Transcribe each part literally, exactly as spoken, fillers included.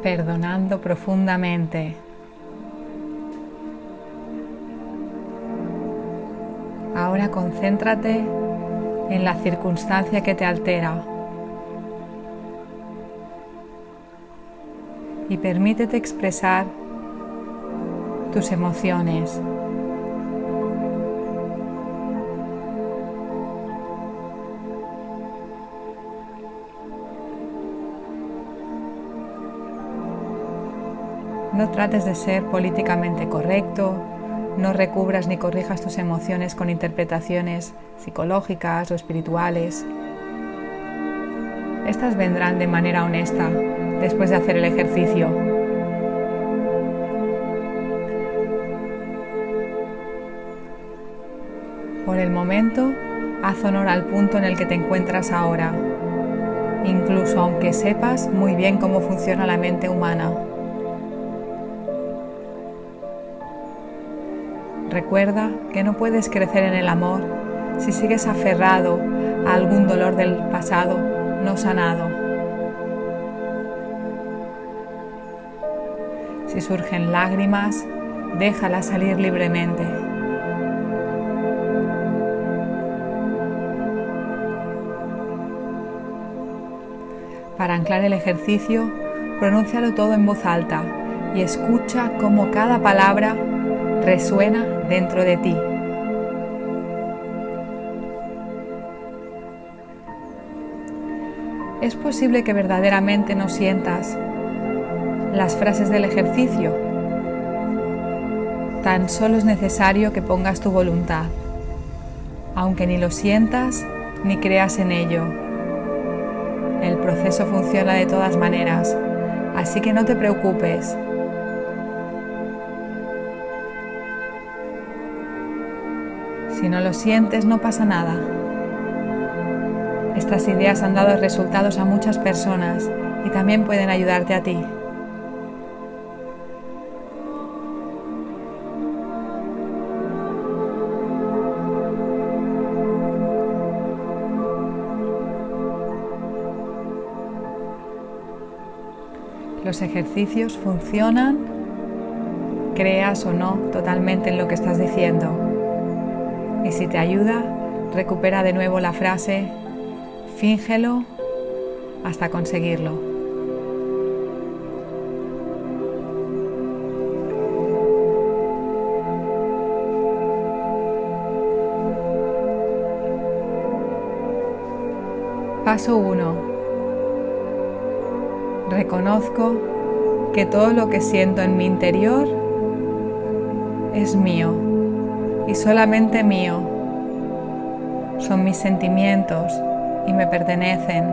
perdonando profundamente. Ahora concéntrate en la circunstancia que te altera y permítete expresar tus emociones. No trates de ser políticamente correcto, no recubras ni corrijas tus emociones con interpretaciones psicológicas o espirituales. Estas vendrán de manera honesta después de hacer el ejercicio. Por el momento, haz honor al punto en el que te encuentras ahora, incluso aunque sepas muy bien cómo funciona la mente humana. Recuerda que no puedes crecer en el amor si sigues aferrado a algún dolor del pasado no sanado. Si surgen lágrimas, déjalas salir libremente. Para anclar el ejercicio, pronúncialo todo en voz alta y escucha cómo cada palabra resuena dentro de ti. Es posible que verdaderamente no sientas las frases del ejercicio. Tan solo es necesario que pongas tu voluntad, aunque ni lo sientas ni creas en ello. El proceso funciona de todas maneras, así que no te preocupes. Si no lo sientes, no pasa nada. Estas ideas han dado resultados a muchas personas y también pueden ayudarte a ti. Los ejercicios funcionan, creas o no totalmente en lo que estás diciendo. Y si te ayuda, recupera de nuevo la frase, fíngelo hasta conseguirlo. Paso uno. Reconozco que todo lo que siento en mi interior es mío y solamente mío. Son mis sentimientos y me pertenecen.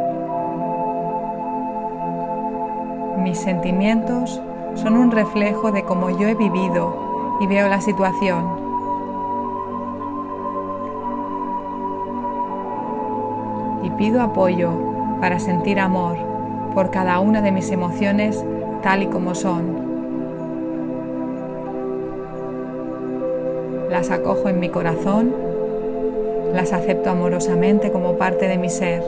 Mis sentimientos son un reflejo de cómo yo he vivido y veo la situación. Y pido apoyo para sentir amor por cada una de mis emociones tal y como son. Las acojo en mi corazón, las acepto amorosamente como parte de mi ser.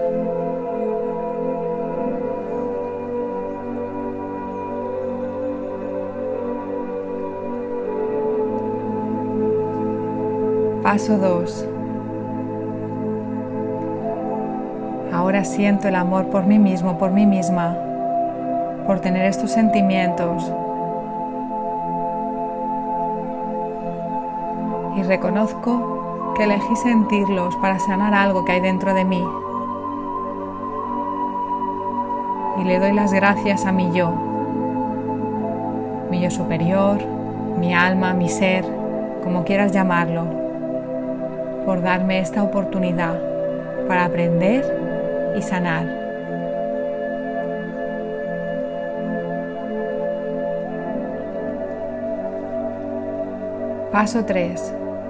Paso dos. Ahora siento el amor por mí mismo, por mí misma, por tener estos sentimientos. Y reconozco que elegí sentirlos para sanar algo que hay dentro de mí. Y le doy las gracias a mi yo, mi yo superior, mi alma, mi ser, como quieras llamarlo, por darme esta oportunidad para aprender y sanar. Paso tres.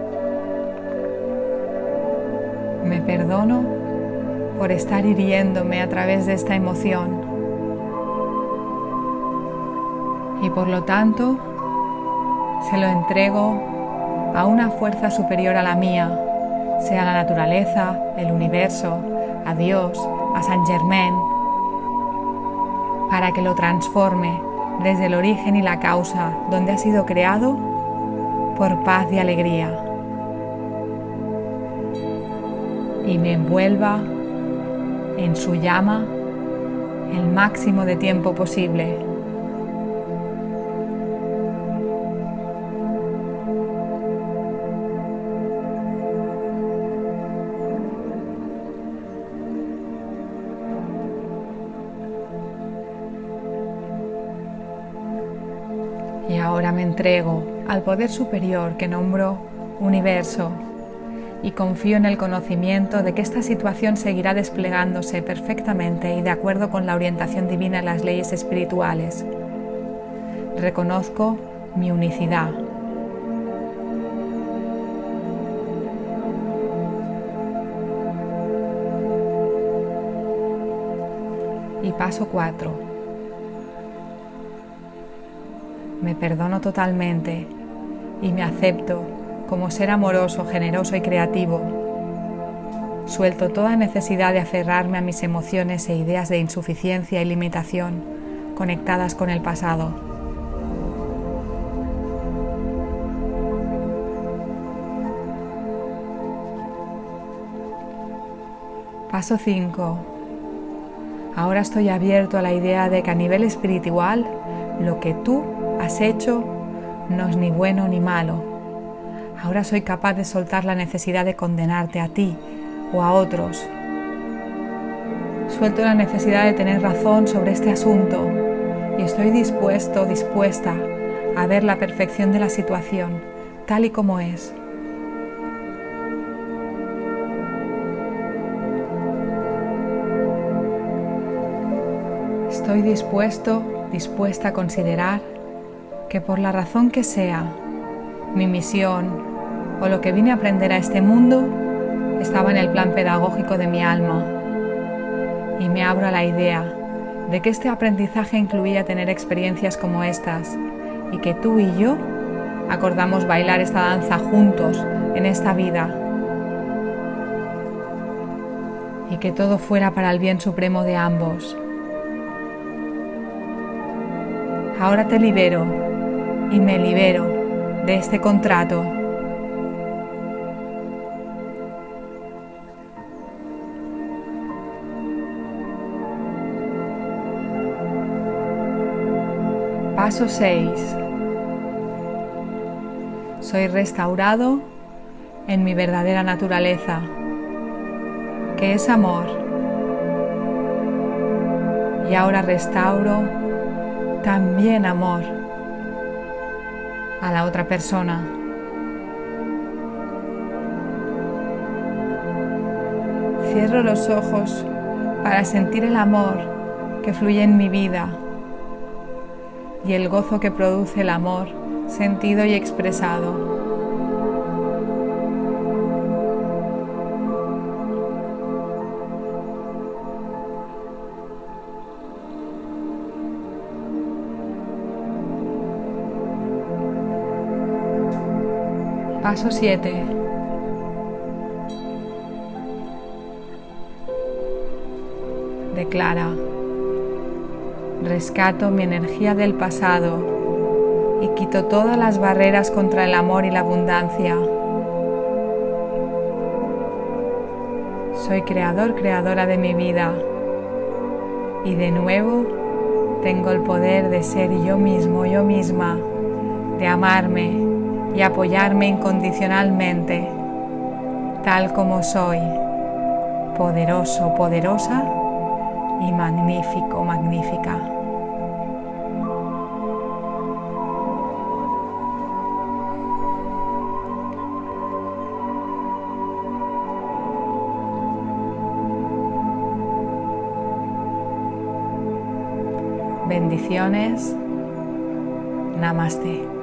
Me perdono por estar hiriéndome a través de esta emoción y por lo tanto se lo entrego a una fuerza superior a la mía, sea la naturaleza, el universo, a Dios, a Saint Germain, para que lo transforme desde el origen y la causa donde ha sido creado por paz y alegría, y me envuelva en su llama el máximo de tiempo posible. Y ahora me entrego al poder superior que nombro universo y confío en el conocimiento de que esta situación seguirá desplegándose perfectamente y de acuerdo con la orientación divina en las leyes espirituales. Reconozco mi unicidad. Y paso cuatro. Me perdono totalmente y me acepto como ser amoroso, generoso y creativo. Suelto toda necesidad de aferrarme a mis emociones e ideas de insuficiencia y limitación conectadas con el pasado. Paso cinco. Ahora estoy abierto a la idea de que a nivel espiritual lo que tú has hecho no es ni bueno ni malo. Ahora soy capaz de soltar la necesidad de condenarte a ti o a otros. Suelto la necesidad de tener razón sobre este asunto y estoy dispuesto, dispuesta a ver la perfección de la situación tal y como es. Estoy dispuesto, dispuesta a considerar que por la razón que sea, mi misión o lo que vine a aprender a este mundo estaba en el plan pedagógico de mi alma, y me abro a la idea de que este aprendizaje incluía tener experiencias como estas y que tú y yo acordamos bailar esta danza juntos en esta vida y que todo fuera para el bien supremo de ambos. Ahora te libero y me libero de este contrato. Paso seis. Soy restaurado en mi verdadera naturaleza, que es amor. Y ahora restauro también amor a la otra persona. Cierro los ojos para sentir el amor que fluye en mi vida y el gozo que produce el amor sentido y expresado. Paso siete. Declara: rescato mi energía del pasado y quito todas las barreras contra el amor y la abundancia. Soy creador, creadora de mi vida y de nuevo tengo el poder de ser yo mismo, yo misma, de amarme y apoyarme incondicionalmente, tal como soy, poderoso, poderosa y magnífico, magnífica. Bendiciones. Namaste.